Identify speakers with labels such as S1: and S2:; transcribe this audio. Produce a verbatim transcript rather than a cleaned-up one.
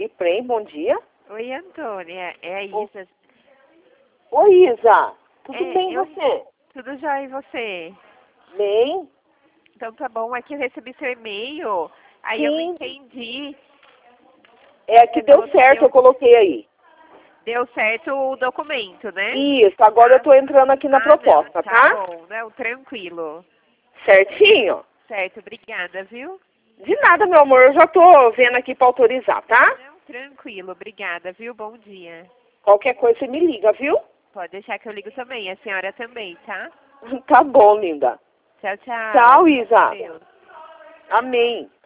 S1: E Prem, bom dia.
S2: Oi, Antônia. É a
S1: Oh.
S2: Isa.
S1: Oi, Isa. Tudo
S2: É,
S1: bem,
S2: eu-
S1: você?
S2: Tudo jóia e você?
S1: Bem?
S2: Então tá bom. É que eu recebi seu e-mail. Aí eu não
S1: Sim.
S2: entendi.
S1: É que
S2: Você
S1: deu
S2: falou que
S1: certo,
S2: deu,
S1: eu coloquei aí.
S2: deu certo o documento, né?
S1: Isso, agora eu tô entrando aqui na
S2: Ah, não.
S1: proposta,
S2: Tá
S1: tá?
S2: bom. Não, tranquilo.
S1: Certinho?
S2: Certo, obrigada, viu?
S1: De nada, meu amor, eu já tô vendo aqui pra autorizar, tá?
S2: Não, tranquilo. Obrigada, viu? Bom dia.
S1: Qualquer coisa você me liga, viu?
S2: Pode deixar que eu ligo também. A senhora também, tá?
S1: Tá bom, linda.
S2: Tchau, tchau.
S1: Tchau, Isa.
S2: Deus.
S1: Amém.